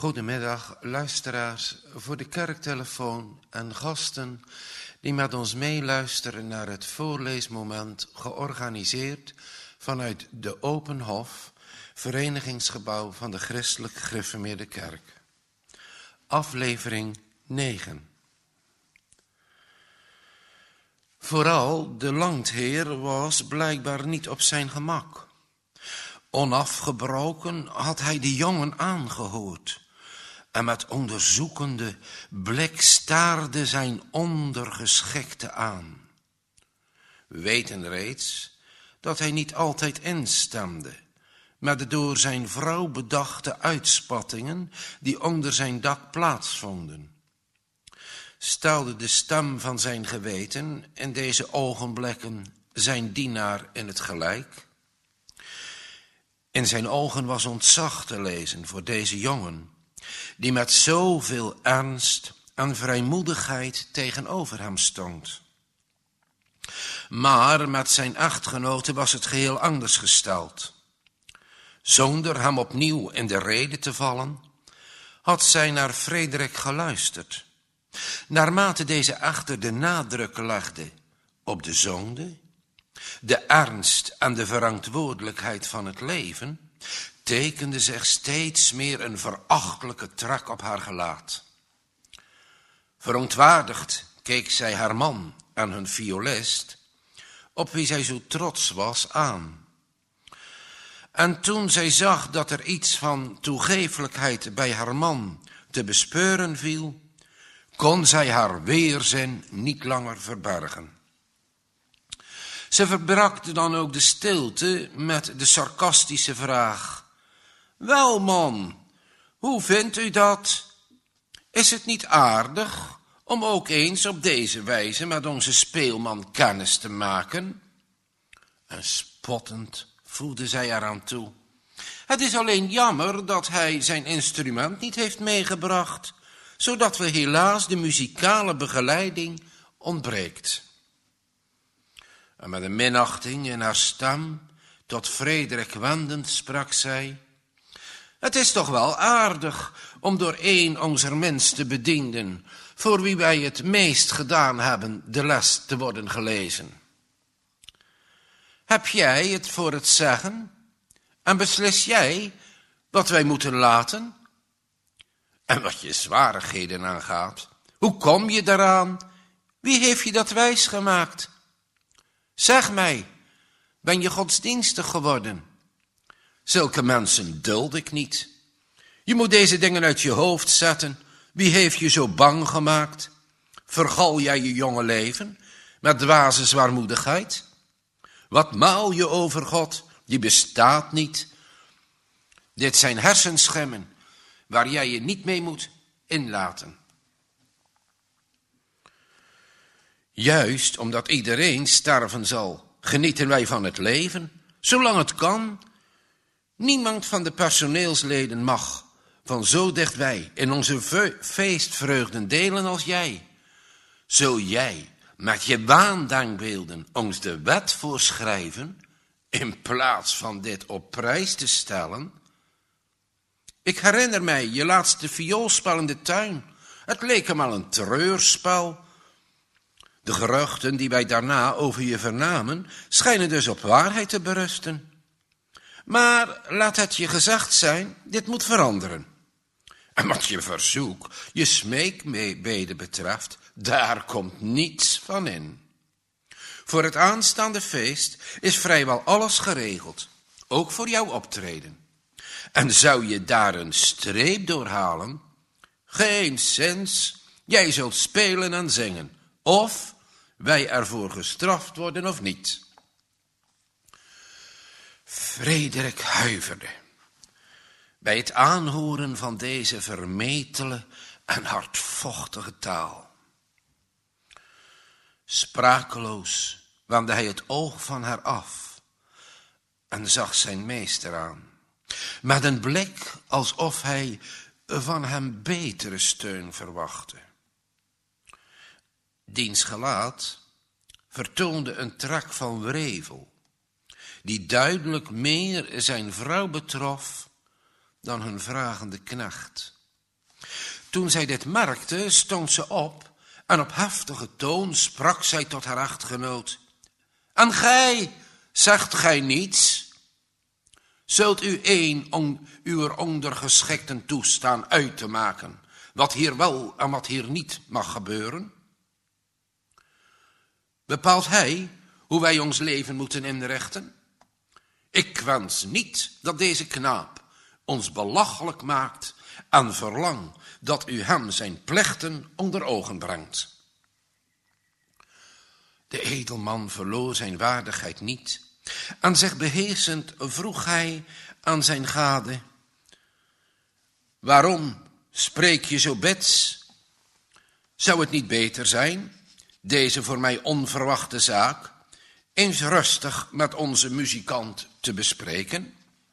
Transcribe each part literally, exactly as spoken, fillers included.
Goedemiddag, luisteraars voor de kerktelefoon en gasten die met ons meeluisteren naar het voorleesmoment georganiseerd vanuit de Open Hof, verenigingsgebouw van de Christelijk Gereformeerde Kerk. Aflevering negen. Vooral de landheer was blijkbaar niet op zijn gemak. Onafgebroken had hij de jongen aangehoord en met onderzoekende blik staarde zijn ondergeschikte aan. We weten reeds dat hij niet altijd instemde met de door zijn vrouw bedachte uitspattingen die onder zijn dak plaatsvonden. Stelde de stem van zijn geweten in deze ogenblikken zijn dienaar in het gelijk? In zijn ogen was ontzag te lezen voor deze jongen, die met zoveel ernst en vrijmoedigheid tegenover hem stond. Maar met zijn echtgenote was het geheel anders gesteld. Zonder hem opnieuw in de rede te vallen, had zij naar Frederik geluisterd. Naarmate deze echter de nadruk legde op de zonde, de ernst en de verantwoordelijkheid van het leven, tekende zich steeds meer een verachtelijke trek op haar gelaat. Verontwaardigd keek zij haar man en hun violist, op wie zij zo trots was, aan. En toen zij zag dat er iets van toegeeflijkheid bij haar man te bespeuren viel, kon zij haar weerzin niet langer verbergen. Ze verbrak dan ook de stilte met de sarcastische vraag: "Wel man, hoe vindt u dat? Is het niet aardig om ook eens op deze wijze met onze speelman kennis te maken?" En spottend voegde zij eraan toe: "Het is alleen jammer dat hij zijn instrument niet heeft meegebracht, zodat we helaas de muzikale begeleiding ontbreekt." En met een minachting in haar stem tot Frederik wendend sprak zij: "Het is toch wel aardig om door een onze minste bedienden, voor wie wij het meest gedaan hebben, de les te worden gelezen. Heb jij het voor het zeggen en beslis jij wat wij moeten laten? En wat je zwarigheden aangaat, hoe kom je daaraan? Wie heeft je dat wijsgemaakt? Zeg mij, ben je godsdienstig geworden? Zulke mensen duld ik niet. Je moet deze dingen uit je hoofd zetten. Wie heeft je zo bang gemaakt? Vergal jij je jonge leven met dwaze zwaarmoedigheid? Wat maal je over God? Die bestaat niet. Dit zijn hersenschimmen waar jij je niet mee moet inlaten. Juist omdat iedereen sterven zal, genieten wij van het leven, zolang het kan. Niemand van de personeelsleden mag van zo dichtbij in onze ve- feestvreugden delen als jij. Zul jij met je waandenkbeelden ons de wet voorschrijven, in plaats van dit op prijs te stellen? Ik herinner mij je laatste vioolspel in de tuin. Het leek hem al een treurspel. De geruchten die wij daarna over je vernamen, schijnen dus op waarheid te berusten. Maar laat het je gezegd zijn, dit moet veranderen. En wat je verzoek, je smeekbede betreft, daar komt niets van in. Voor het aanstaande feest is vrijwel alles geregeld, ook voor jouw optreden. En zou je daar een streep doorhalen? Geen zins, jij zult spelen en zingen, of wij ervoor gestraft worden of niet. Frederik huiverde bij het aanhoren van deze vermetele en hardvochtige taal. Sprakeloos wendde hij het oog van haar af en zag zijn meester aan, met een blik alsof hij van hem betere steun verwachtte. Diens gelaat vertoonde een trek van wrevel, die duidelijk meer zijn vrouw betrof dan hun vragende knecht. Toen zij dit merkte, stond ze op en op heftige toon sprak zij tot haar echtgenoot. En gij, zegt gij niets? Zult u een om uw ondergeschikten toestaan uit te maken, wat hier wel en wat hier niet mag gebeuren? Bepaalt hij hoe wij ons leven moeten inrichten? Ik wens niet dat deze knaap ons belachelijk maakt en verlang dat u hem zijn plichten onder ogen brengt. De edelman verloor zijn waardigheid niet en zich beheersend vroeg hij aan zijn gade: waarom spreek je zo bits? Zou het niet beter zijn deze voor mij onverwachte zaak eens rustig met onze muzikant te bespreken?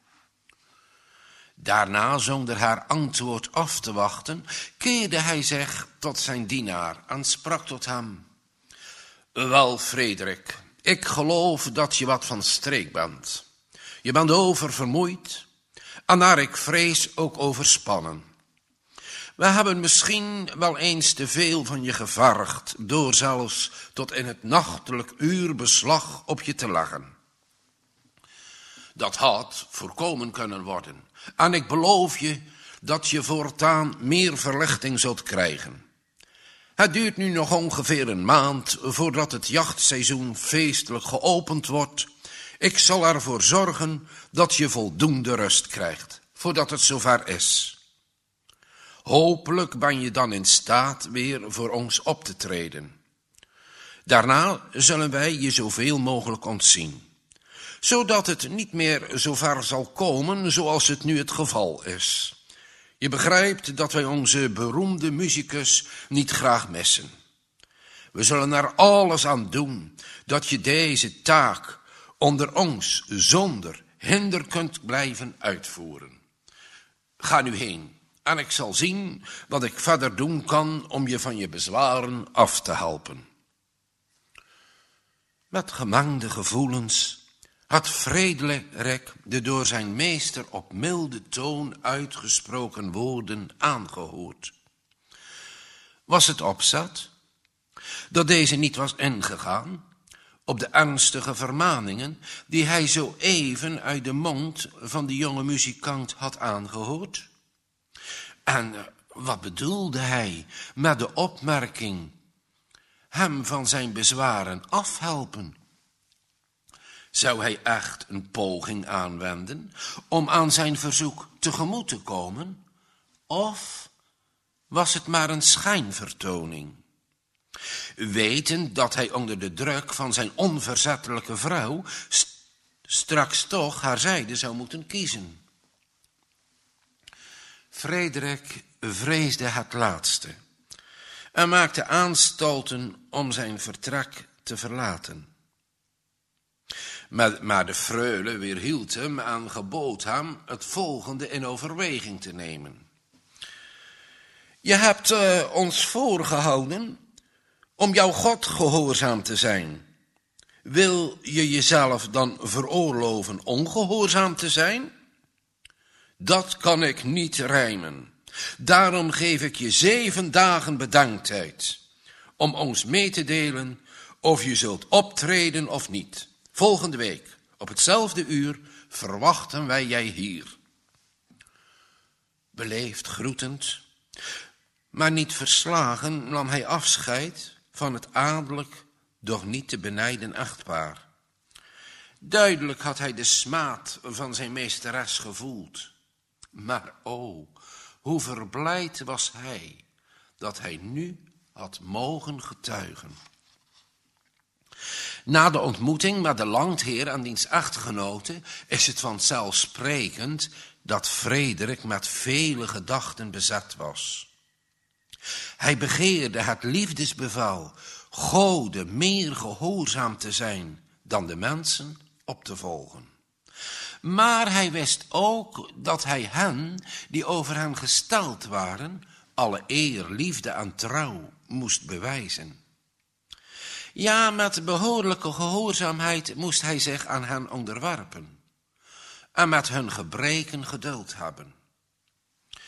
Daarna, zonder haar antwoord af te wachten, keerde hij zich tot zijn dienaar en sprak tot hem. Wel, Frederik, ik geloof dat je wat van streek bent. Je bent oververmoeid en naar ik vrees ook overspannen. We hebben misschien wel eens te veel van je gevergd, door zelfs tot in het nachtelijk uur beslag op je te leggen. Dat had voorkomen kunnen worden. En ik beloof je dat je voortaan meer verlichting zult krijgen. Het duurt nu nog ongeveer een maand voordat het jachtseizoen feestelijk geopend wordt. Ik zal ervoor zorgen dat je voldoende rust krijgt, voordat het zover is. Hopelijk ben je dan in staat weer voor ons op te treden. Daarna zullen wij je zoveel mogelijk ontzien, zodat het niet meer zo ver zal komen zoals het nu het geval is. Je begrijpt dat wij onze beroemde musicus niet graag missen. We zullen er alles aan doen dat je deze taak onder ons zonder hinder kunt blijven uitvoeren. Ga nu heen en ik zal zien wat ik verder doen kan om je van je bezwaren af te helpen. Met gemengde gevoelens had Frederik de door zijn meester op milde toon uitgesproken woorden aangehoord. Was het opzet dat deze niet was ingegaan op de ernstige vermaningen die hij zo even uit de mond van de jonge muzikant had aangehoord? En wat bedoelde hij met de opmerking hem van zijn bezwaren afhelpen? Zou hij echt een poging aanwenden om aan zijn verzoek tegemoet te komen? Of was het maar een schijnvertoning? Wetend dat hij onder de druk van zijn onverzettelijke vrouw st- straks toch haar zijde zou moeten kiezen. Frederik vreesde het laatste en maakte aanstalten om zijn vertrek te verlaten. Maar, maar de freule weerhield hem en gebood hem het volgende in overweging te nemen. Je hebt uh, ons voorgehouden om jouw God gehoorzaam te zijn. Wil je jezelf dan veroorloven ongehoorzaam te zijn? Dat kan ik niet rijmen. Daarom geef ik je zeven dagen bedenktijd om ons mee te delen of je zult optreden of niet. Volgende week, op hetzelfde uur, verwachten wij jij hier. Beleefd groetend, maar niet verslagen, nam hij afscheid van het adellijk, doch niet te benijden echtpaar. Duidelijk had hij de smaad van zijn meesteres gevoeld. Maar o, hoe verblijd was hij, dat hij nu had mogen getuigen. Na de ontmoeting met de landheer en diens echtgenote is het vanzelfsprekend dat Frederik met vele gedachten bezet was. Hij begeerde het liefdesbevel Gode meer gehoorzaam te zijn dan de mensen op te volgen. Maar hij wist ook dat hij hen, die over hem gesteld waren, alle eer, liefde en trouw moest bewijzen. Ja, met behoorlijke gehoorzaamheid moest hij zich aan hen onderwerpen en met hun gebreken geduld hebben.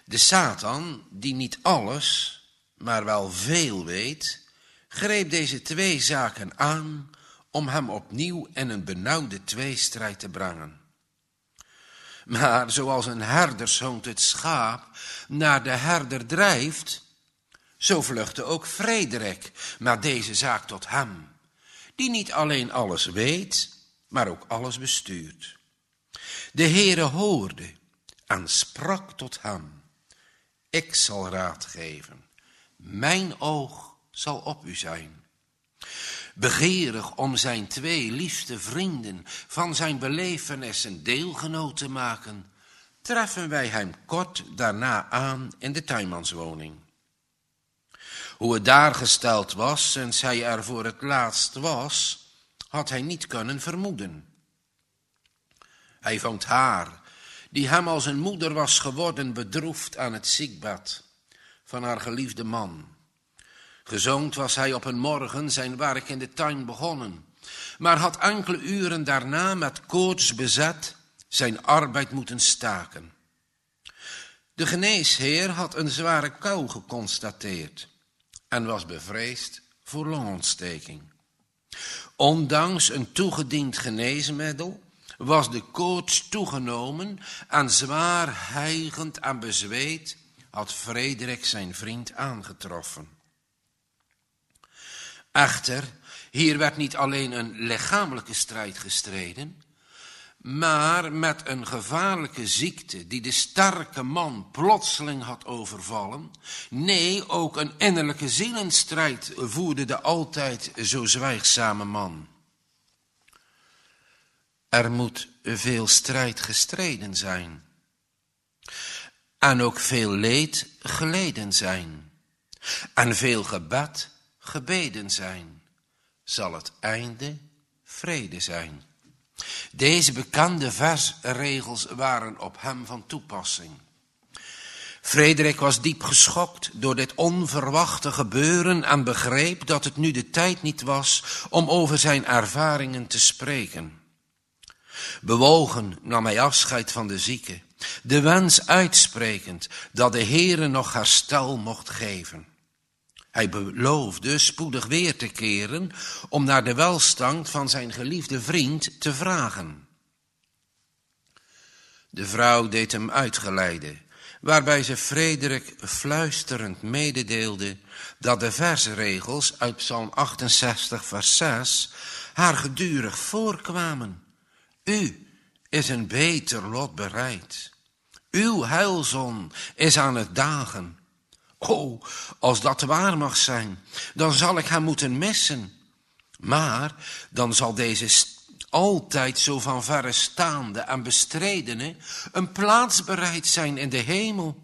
De Satan, die niet alles, maar wel veel weet, greep deze twee zaken aan om hem opnieuw in een benauwde tweestrijd te brengen. Maar zoals een herdershond het schaap naar de herder drijft, zo vluchtte ook Frederik met deze zaak tot hem, die niet alleen alles weet, maar ook alles bestuurt. De Heere hoorde en sprak tot hem: ik zal raad geven, mijn oog zal op u zijn. Begeerig om zijn twee liefste vrienden van zijn belevenissen deelgenoot te maken, treffen wij hem kort daarna aan in de tuinmanswoning. Hoe het daar gesteld was sinds hij er voor het laatst was, had hij niet kunnen vermoeden. Hij vond haar, die hem als een moeder was geworden, bedroefd aan het ziekbed van haar geliefde man. Gezoond was hij op een morgen zijn werk in de tuin begonnen, maar had enkele uren daarna met koorts bezet zijn arbeid moeten staken. De geneesheer had een zware kou geconstateerd en was bevreesd voor longontsteking. Ondanks een toegediend geneesmiddel was de koorts toegenomen en zwaar hijgend en bezweet had Frederik zijn vriend aangetroffen. Echter, hier werd niet alleen een lichamelijke strijd gestreden, maar met een gevaarlijke ziekte die de sterke man plotseling had overvallen. Nee, ook een innerlijke zielenstrijd voerde de altijd zo zwijgzame man. Er moet veel strijd gestreden zijn en ook veel leed geleden zijn en veel gebed gebeden zijn, zal het einde vrede zijn. Deze bekende versregels waren op hem van toepassing. Frederik was diep geschokt door dit onverwachte gebeuren en begreep dat het nu de tijd niet was om over zijn ervaringen te spreken. Bewogen nam hij afscheid van de zieke, de wens uitsprekend dat de Heere nog herstel mocht geven. Hij beloofde spoedig weer te keren om naar de welstand van zijn geliefde vriend te vragen. De vrouw deed hem uitgeleide, waarbij ze Frederik fluisterend mededeelde dat de versregels uit Psalm achtenzestig vers zes haar gedurig voorkwamen. U is een beter lot bereid. Uw heilzon is aan het dagen. O, als dat waar mag zijn, dan zal ik hem moeten missen. Maar dan zal deze st- altijd zo van verre staande en bestredene een plaats bereid zijn in de hemel.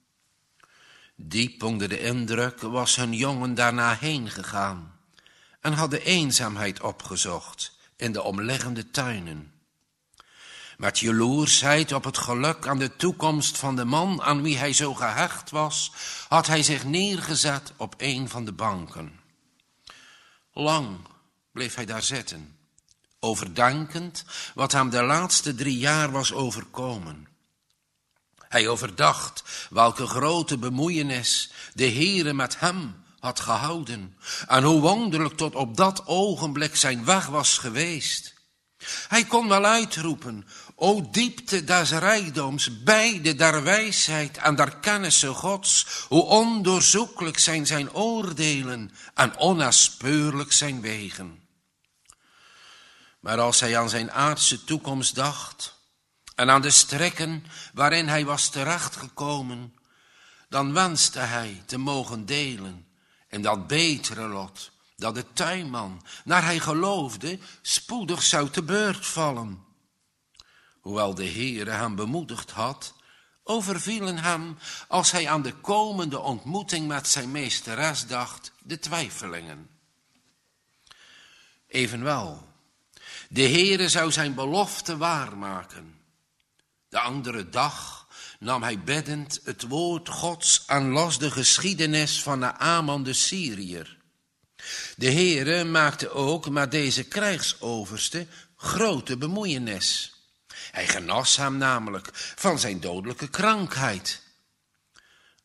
Diep onder de indruk was hun jongen daarna heen gegaan en had de eenzaamheid opgezocht in de omliggende tuinen. Met jaloersheid op het geluk aan de toekomst van de man aan wie hij zo gehecht was, had hij zich neergezet op een van de banken. Lang bleef hij daar zitten, overdenkend wat hem de laatste drie jaar was overkomen. Hij overdacht welke grote bemoeienis de Heere met hem had gehouden en hoe wonderlijk tot op dat ogenblik zijn weg was geweest. Hij kon wel uitroepen: o diepte des rijkdoms, beide der wijsheid en der kennisse Gods, hoe ondoorzoekelijk zijn zijn oordelen en onnaspeurlijk zijn wegen. Maar als hij aan zijn aardse toekomst dacht en aan de strikken waarin hij was terechtgekomen, dan wenste hij te mogen delen in dat betere lot dat de tuinman, naar hij geloofde, spoedig zou te beurt vallen. Hoewel de Heere hem bemoedigd had, overvielen hem, als hij aan de komende ontmoeting met zijn meesteres dacht, de twijfelingen. Evenwel, de Heere zou zijn belofte waarmaken. De andere dag nam hij biddend het woord Gods en las de geschiedenis van Naaman de Syriër. De Heere maakte ook met deze krijgsoverste grote bemoeienis. Hij genas hem namelijk van zijn dodelijke krankheid.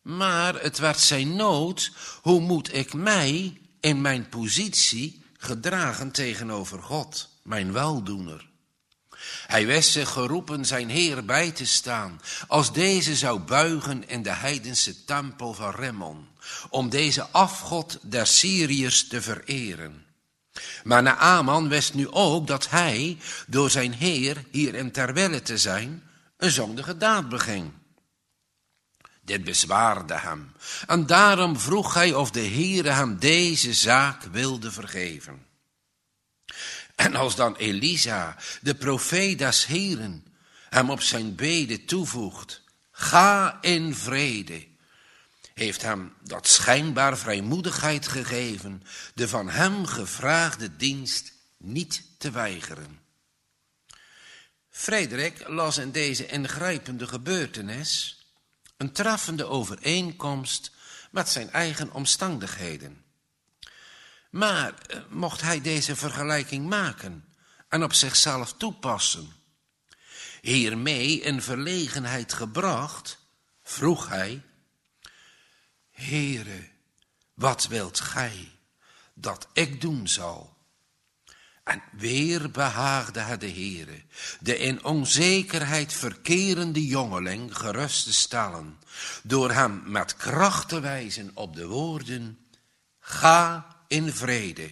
Maar het werd zijn nood, hoe moet ik mij in mijn positie gedragen tegenover God, mijn weldoener. Hij wist zich geroepen zijn Heer bij te staan, als deze zou buigen in de heidense tempel van Rimmon, om deze afgod der Syriërs te vereren. Maar Naaman wist nu ook dat hij, door zijn Heer hierin ter wille te zijn, een zondige daad beging. Dit bezwaarde hem, en daarom vroeg hij of de Heere hem deze zaak wilde vergeven. En als dan Elisa, de profeet des Heeren, hem op zijn bede toevoegt, ga in vrede, heeft hem dat schijnbaar vrijmoedigheid gegeven, de van hem gevraagde dienst niet te weigeren. Frederik las in deze ingrijpende gebeurtenis een treffende overeenkomst met zijn eigen omstandigheden. Maar mocht hij deze vergelijking maken en op zichzelf toepassen, hiermee in verlegenheid gebracht, vroeg hij, Heere, wat wilt gij dat ik doen zal? En weer behaagde het de Heere, de in onzekerheid verkerende jongeling gerust te stellen, door hem met kracht te wijzen op de woorden, ga in vrede.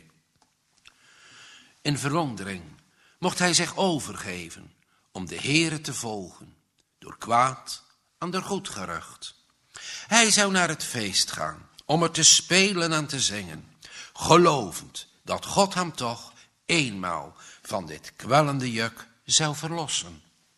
In verwondering mocht hij zich overgeven om de Heere te volgen, door kwaad en door goed gerucht. Hij zou naar het feest gaan, om er te spelen en te zingen, gelovend dat God hem toch eenmaal van dit kwellende juk zou verlossen.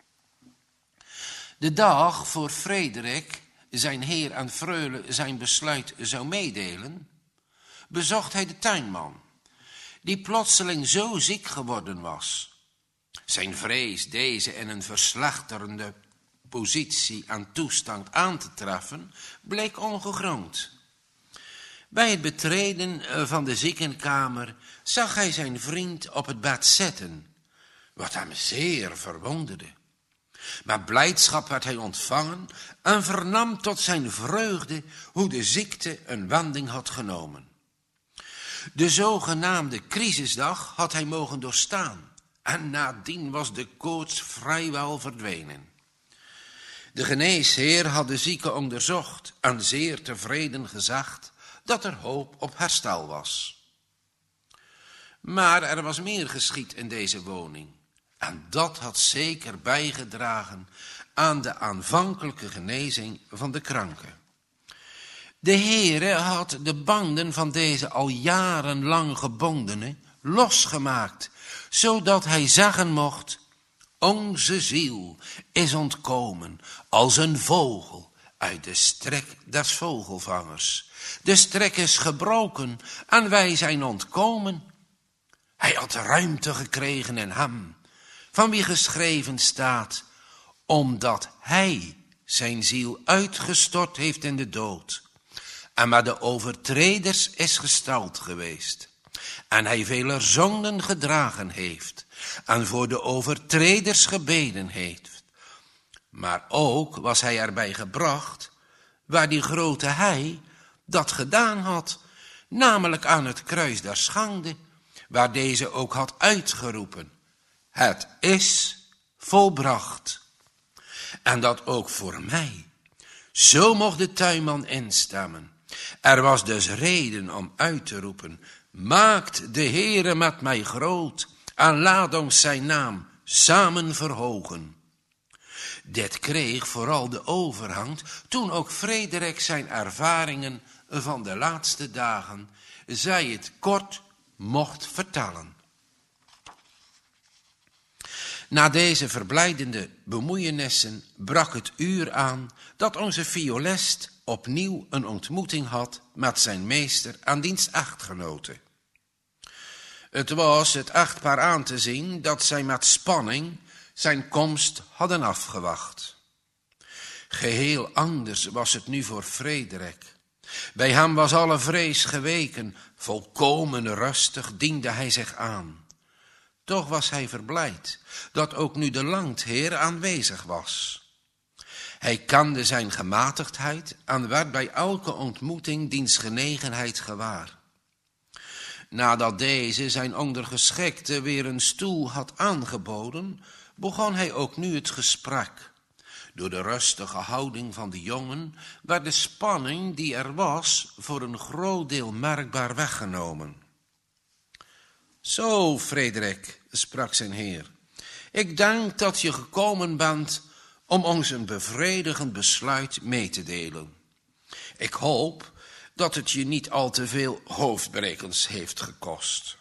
De dag voor Frederik zijn heer en freule zijn besluit zou meedelen, bezocht hij de tuinman, die plotseling zo ziek geworden was. Zijn vrees deze in een verslechterende positie en toestand aan te treffen, bleek ongegrond. Bij het betreden van de ziekenkamer zag hij zijn vriend op het bed zitten, wat hem zeer verwonderde. Met blijdschap werd hij ontvangen en vernam tot zijn vreugde hoe de ziekte een wending had genomen. De zogenaamde crisisdag had hij mogen doorstaan en nadien was de koorts vrijwel verdwenen. De geneesheer had de zieke onderzocht en zeer tevreden gezegd dat er hoop op herstel was. Maar er was meer geschied in deze woning, en dat had zeker bijgedragen aan de aanvankelijke genezing van de kranke. De Heere had de banden van deze al jarenlang gebondene losgemaakt, zodat hij zeggen mocht, onze ziel is ontkomen als een vogel uit de strik des vogelvangers. De strik is gebroken en wij zijn ontkomen. Hij had ruimte gekregen in hem, van wie geschreven staat, omdat hij zijn ziel uitgestort heeft in de dood, en met de overtreders is gestald geweest, en hij vele zonden gedragen heeft, en voor de overtreders gebeden heeft. Maar ook was hij erbij gebracht, waar die grote hij dat gedaan had, namelijk aan het kruis der schande, waar deze ook had uitgeroepen, het is volbracht. En dat ook voor mij. Zo mocht de tuinman instemmen. Er was dus reden om uit te roepen, maakt de Heere met mij groot, en laat ons zijn naam samen verhogen. Dit kreeg vooral de overhand toen ook Frederik zijn ervaringen van de laatste dagen, zij het kort, mocht vertellen. Na deze verblijdende bemoeienissen brak het uur aan dat onze violist opnieuw een ontmoeting had met zijn meester en diens echtgenote. Het was het echtpaar aan te zien dat zij met spanning zijn komst hadden afgewacht. Geheel anders was het nu voor Frederik. Bij hem was alle vrees geweken, volkomen rustig diende hij zich aan. Toch was hij verblijd dat ook nu de landheer aanwezig was. Hij kende zijn gematigdheid en werd bij elke ontmoeting diens genegenheid gewaar. Nadat deze zijn ondergeschikte weer een stoel had aangeboden, begon hij ook nu het gesprek. Door de rustige houding van de jongen werd de spanning die er was voor een groot deel merkbaar weggenomen. Zo, Frederik, sprak zijn heer, ik denk dat je gekomen bent om ons een bevredigend besluit mee te delen. Ik hoop dat het je niet al te veel hoofdbrekens heeft gekost.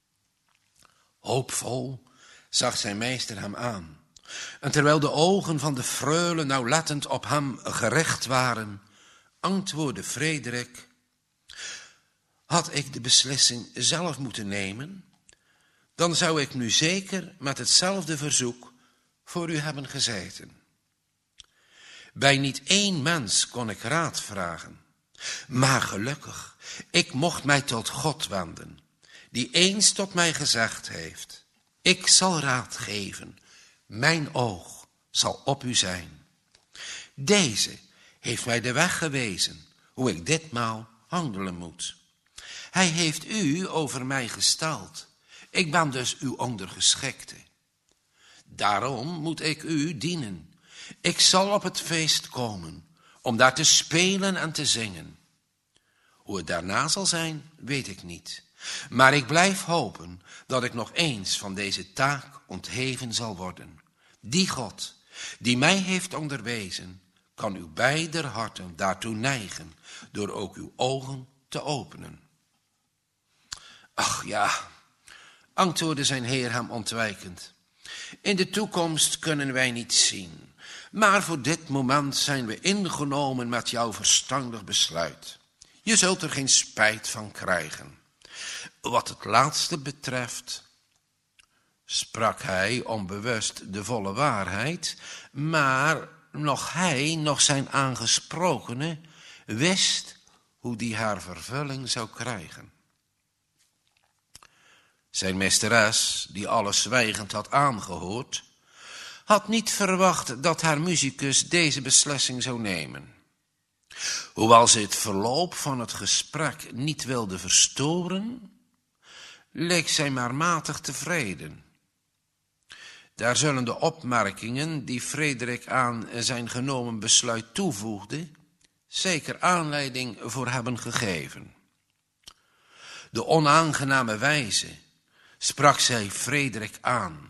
Hoopvol zag zijn meester hem aan. En terwijl de ogen van de freule nauwlettend op hem gericht waren, antwoordde Frederik: had ik de beslissing zelf moeten nemen, dan zou ik nu zeker met hetzelfde verzoek voor u hebben gezeten. Bij niet één mens kon ik raad vragen, maar gelukkig, ik mocht mij tot God wenden, die eens tot mij gezegd heeft: ik zal raad geven, mijn oog zal op u zijn. Deze heeft mij de weg gewezen, hoe ik ditmaal handelen moet. Hij heeft u over mij gesteld, ik ben dus uw ondergeschikte. Daarom moet ik u dienen. Ik zal op het feest komen, om daar te spelen en te zingen. Hoe het daarna zal zijn, weet ik niet. Maar ik blijf hopen dat ik nog eens van deze taak ontheven zal worden. Die God, die mij heeft onderwezen, kan uw beider harten daartoe neigen, door ook uw ogen te openen. Ach ja, antwoordde zijn heer hem ontwijkend. In de toekomst kunnen wij niet zien, maar voor dit moment zijn we ingenomen met jouw verstandig besluit. Je zult er geen spijt van krijgen. Wat het laatste betreft, sprak hij onbewust de volle waarheid, maar nog hij, nog zijn aangesprokene, wist hoe die haar vervulling zou krijgen. Zijn meesteres, die alles zwijgend had aangehoord, had niet verwacht dat haar musicus deze beslissing zou nemen. Hoewel ze het verloop van het gesprek niet wilde verstoren, leek zij maar matig tevreden. Daar zullen de opmerkingen die Frederik aan zijn genomen besluit toevoegde, zeker aanleiding voor hebben gegeven. De onaangename wijze sprak zij Frederik aan.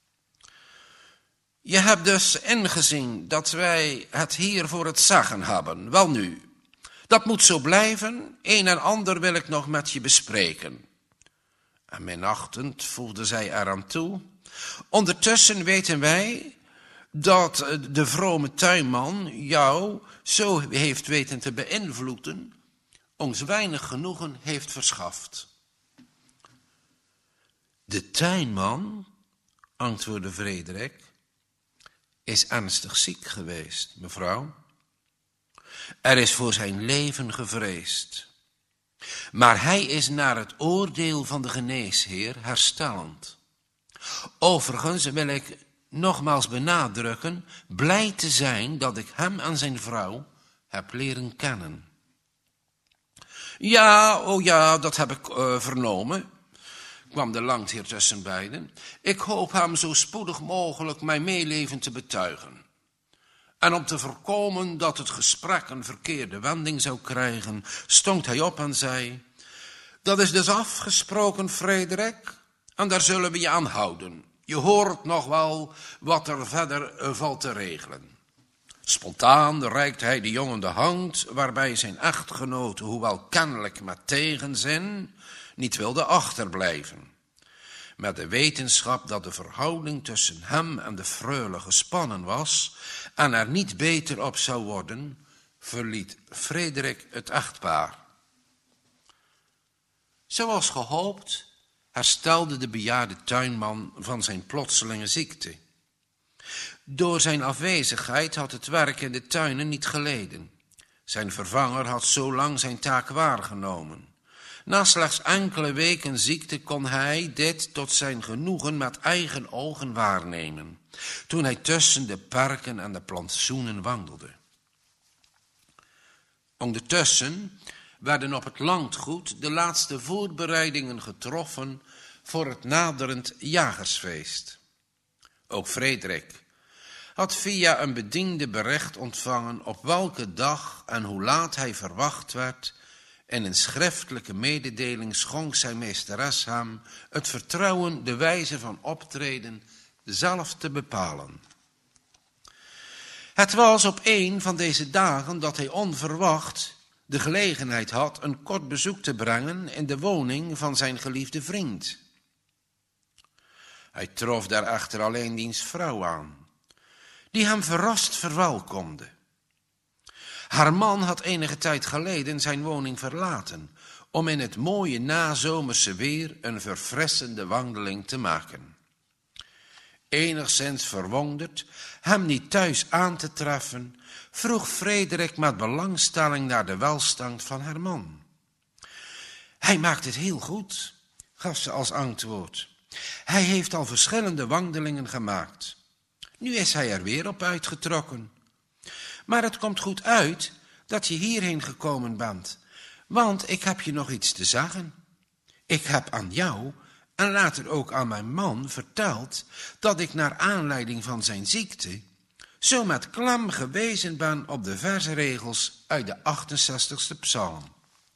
Je hebt dus ingezien dat wij het hier voor het zeggen hebben. Welnu, dat moet zo blijven. Een en ander wil ik nog met je bespreken. En minachtend voegde zij eraan toe: ondertussen weten wij dat de vrome tuinman jou zo heeft weten te beïnvloeden, ons weinig genoegen heeft verschaft. De tuinman, antwoordde Frederik, is ernstig ziek geweest, mevrouw. Er is voor zijn leven gevreesd. Maar hij is naar het oordeel van de geneesheer herstellend. Overigens wil ik nogmaals benadrukken blij te zijn dat ik hem en zijn vrouw heb leren kennen. Ja, oh ja, dat heb ik uh, vernomen, kwam de landheer tussen beiden. Ik hoop hem zo spoedig mogelijk mijn meeleven te betuigen. En om te voorkomen dat het gesprek een verkeerde wending zou krijgen, stond hij op en zei: dat is dus afgesproken, Frederik, en daar zullen we je aan houden. Je hoort nog wel wat er verder valt te regelen. Spontaan reikt hij de jongen de hand, waarbij zijn echtgenoot, hoewel kennelijk met tegenzin, niet wilde achterblijven. Met de wetenschap dat de verhouding tussen hem en de freule gespannen was en er niet beter op zou worden, verliet Frederik het echtpaar. Zoals gehoopt herstelde de bejaarde tuinman van zijn plotselinge ziekte. Door zijn afwezigheid had het werk in de tuinen niet geleden. Zijn vervanger had zo lang zijn taak waargenomen. Na slechts enkele weken ziekte kon hij dit tot zijn genoegen met eigen ogen waarnemen, toen hij tussen de perken en de plantsoenen wandelde. Ondertussen werden op het landgoed de laatste voorbereidingen getroffen voor het naderend jagersfeest. Ook Frederik had via een bediende bericht ontvangen op welke dag en hoe laat hij verwacht werd, en een schriftelijke mededeling schonk zijn meesteres hem het vertrouwen de wijze van optreden zelf te bepalen. Het was op een van deze dagen dat hij onverwacht de gelegenheid had een kort bezoek te brengen in de woning van zijn geliefde vriend. Hij trof daar echter alleen diens vrouw aan, die hem verrast verwelkomde. Haar man had enige tijd geleden zijn woning verlaten om in het mooie nazomerse weer een verfrissende wandeling te maken. Enigszins verwonderd hem niet thuis aan te treffen, vroeg Frederik met belangstelling naar de welstand van haar man. Hij maakt het heel goed, gaf ze als antwoord. Hij heeft al verschillende wandelingen gemaakt. Nu is hij er weer op uitgetrokken. Maar het komt goed uit dat je hierheen gekomen bent, want ik heb je nog iets te zeggen. Ik heb aan jou en later ook aan mijn man verteld dat ik naar aanleiding van zijn ziekte zo met klem gewezen ben op de versregels uit de achtenzestigste psalm.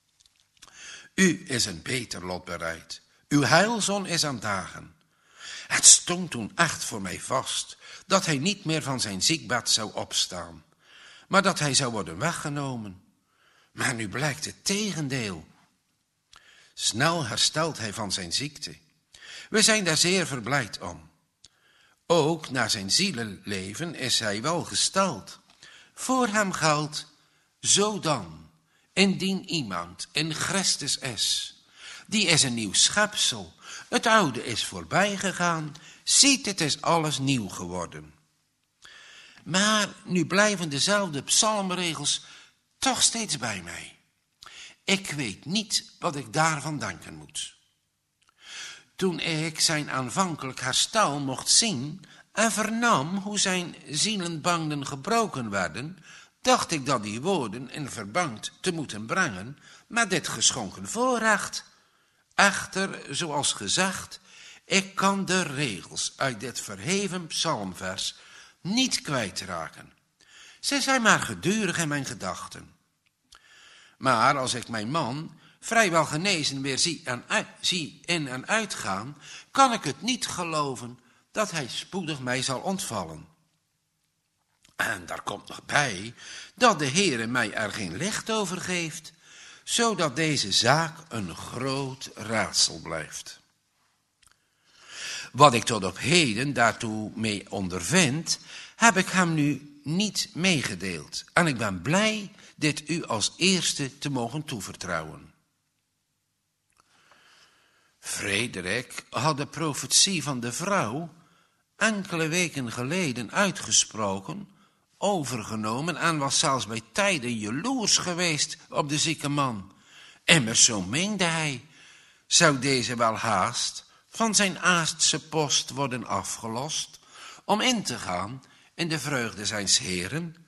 U is een beter lot bereid. Uw heilzon is aan dagen. Het stond toen echt voor mij vast dat hij niet meer van zijn ziekbed zou opstaan, maar dat hij zou worden weggenomen. Maar nu blijkt het tegendeel. Snel herstelt hij van zijn ziekte. We zijn daar zeer verblijd om. Ook naar zijn zielenleven is hij wel gesteld. Voor hem geldt, zo dan, indien iemand in Christus is, die is een nieuw schepsel. Het oude is voorbij gegaan, ziet, het is alles nieuw geworden. Maar nu blijven dezelfde psalmregels toch steeds bij mij. Ik weet niet wat ik daarvan denken moet. Toen ik zijn aanvankelijk herstel mocht zien en vernam hoe zijn zielenbanden gebroken werden, dacht ik dat die woorden in verband te moeten brengen met dit geschonken voorrecht. Echter, zoals gezegd, ik kan de regels uit dit verheven psalmvers niet kwijtraken. Ze zijn maar gedurig in mijn gedachten. Maar als ik mijn man vrijwel genezen weer zie, en uit, zie in en uitgaan, kan ik het niet geloven dat hij spoedig mij zal ontvallen. En daar komt nog bij dat de Heere mij er geen licht over geeft, zodat deze zaak een groot raadsel blijft. Wat ik tot op heden daartoe mee ondervind, heb ik hem nu niet meegedeeld. En ik ben blij dit u als eerste te mogen toevertrouwen. Frederik had de profetie van de vrouw enkele weken geleden uitgesproken, overgenomen en was zelfs bij tijden jaloers geweest op de zieke man. Immers, zo meende hij, zou deze wel haast van zijn aardse post worden afgelost om in te gaan in de vreugde zijns Heeren.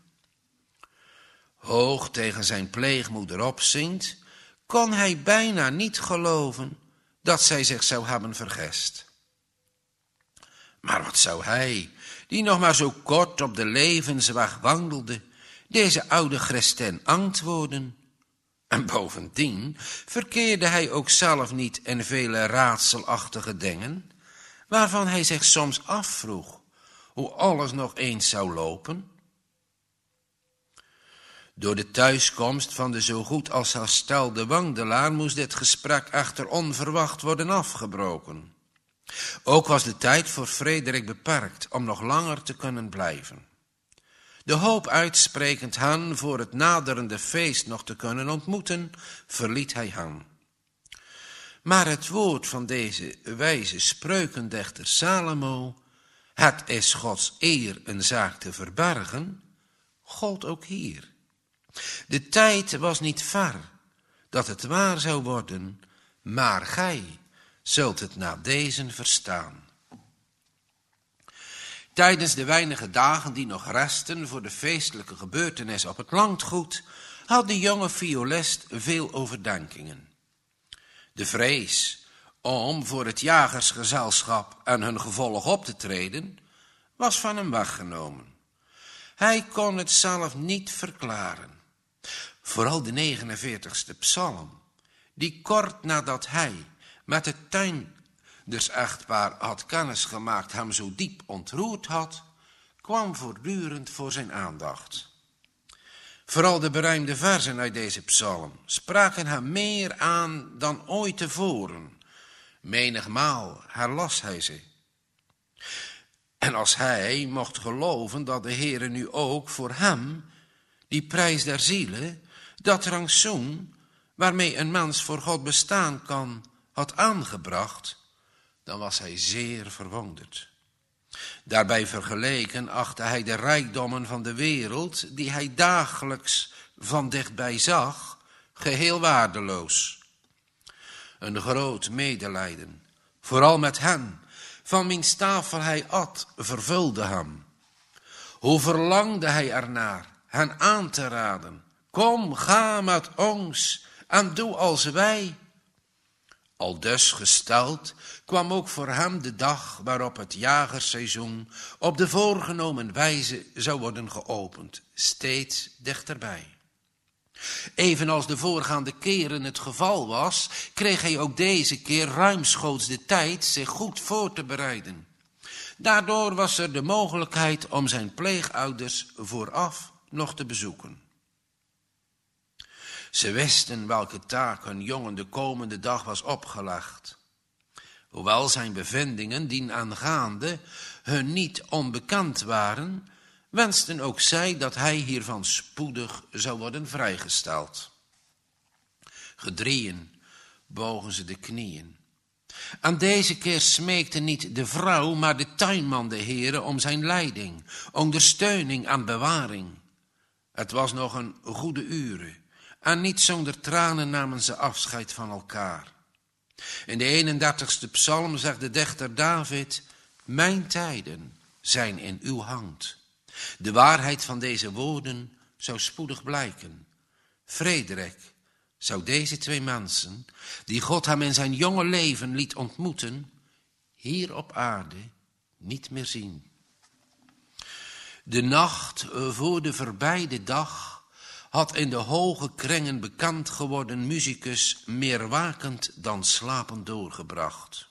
Hoog tegen zijn pleegmoeder opziend, kon hij bijna niet geloven dat zij zich zou hebben vergist. Maar wat zou hij, die nog maar zo kort op de levensweg wandelde, deze oude Christin antwoorden? En bovendien verkeerde hij ook zelf niet in vele raadselachtige dingen, waarvan hij zich soms afvroeg hoe alles nog eens zou lopen. Door de thuiskomst van de zo goed als herstelde wandelaar moest dit gesprek echter onverwacht worden afgebroken. Ook was de tijd voor Frederik beperkt om nog langer te kunnen blijven. De hoop uitsprekend hen voor het naderende feest nog te kunnen ontmoeten, verliet hij hen. Maar het woord van deze wijze spreukendichter Salomo, het is Gods eer een zaak te verbergen, gold ook hier. De tijd was niet ver dat het waar zou worden maar gij zult het na deze verstaan. Tijdens de weinige dagen die nog resten voor de feestelijke gebeurtenis op het landgoed, had de jonge violist veel overdenkingen. De vrees om voor het jagersgezelschap en hun gevolg op te treden, was van hem weggenomen. Hij kon het zelf niet verklaren. Vooral de negenenveertigste psalm, die kort nadat hij met het tuinders-echtpaar had kennis gemaakt hem zo diep ontroerd had, kwam voortdurend voor zijn aandacht. Vooral de beruimde verzen uit deze psalm spraken hem meer aan dan ooit tevoren. Menigmaal herlas hij ze. En als hij mocht geloven dat de Heere nu ook voor hem, die prijs der zielen, dat rantsoen waarmee een mens voor God bestaan kan, had aangebracht, dan was hij zeer verwonderd. Daarbij vergeleken achtte hij de rijkdommen van de wereld, die hij dagelijks van dichtbij zag, geheel waardeloos. Een groot medelijden, vooral met hen, van wiens tafel hij at, vervulde hem. Hoe verlangde hij ernaar hen aan te raden: kom, ga met ons en doe als wij. Aldus gesteld kwam ook voor hem de dag waarop het jagerseizoen op de voorgenomen wijze zou worden geopend, steeds dichterbij. Evenals de voorgaande keren het geval was, kreeg hij ook deze keer ruimschoots de tijd zich goed voor te bereiden. Daardoor was er de mogelijkheid om zijn pleegouders vooraf nog te bezoeken. Ze wisten welke taak hun jongen de komende dag was opgelegd. Hoewel zijn bevindingen dienaangaande hun niet onbekend waren, wensten ook zij dat hij hiervan spoedig zou worden vrijgesteld. Gedrieën bogen ze de knieën. En deze keer smeekte niet de vrouw, maar de tuinman de Heere om zijn leiding, ondersteuning en bewaring. Het was nog een goede ure, en niet zonder tranen namen ze afscheid van elkaar. In de eenendertigste psalm zegt de dichter David: mijn tijden zijn in uw hand. De waarheid van deze woorden zou spoedig blijken. Frederik zou deze twee mensen, die God hem in zijn jonge leven liet ontmoeten, hier op aarde niet meer zien. De nacht voor de voorbijde dag had in de hoge kringen bekend geworden musicus meer wakend dan slapend doorgebracht.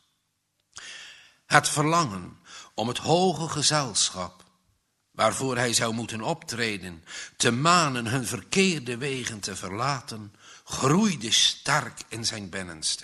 Het verlangen om het hoge gezelschap, waarvoor hij zou moeten optreden, te manen hun verkeerde wegen te verlaten, groeide sterk in zijn binnenste.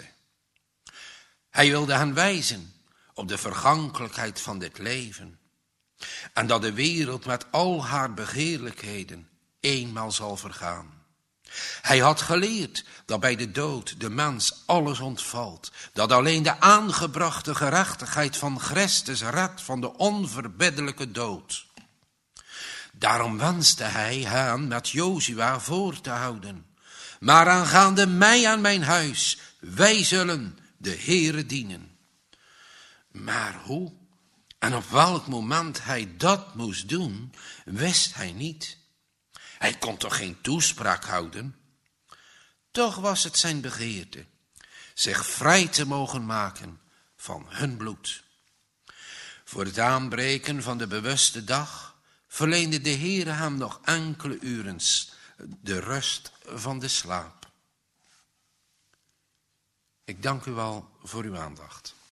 Hij wilde hen wijzen op de vergankelijkheid van dit leven, en dat de wereld met al haar begeerlijkheden eenmaal zal vergaan. Hij had geleerd dat bij de dood de mens alles ontvalt, dat alleen de aangebrachte gerechtigheid van Christus redt van de onverbiddelijke dood. Daarom wenste hij hen met Jozua voor te houden. Maar aangaande mij en mijn huis, wij zullen de Heere dienen. Maar hoe en op welk moment hij dat moest doen, wist hij niet. Hij kon toch geen toespraak houden? Toch was het zijn begeerte zich vrij te mogen maken van hun bloed. Voor het aanbreken van de bewuste dag verleende de Heere hem nog enkele uren de rust van de slaap. Ik dank u wel voor uw aandacht.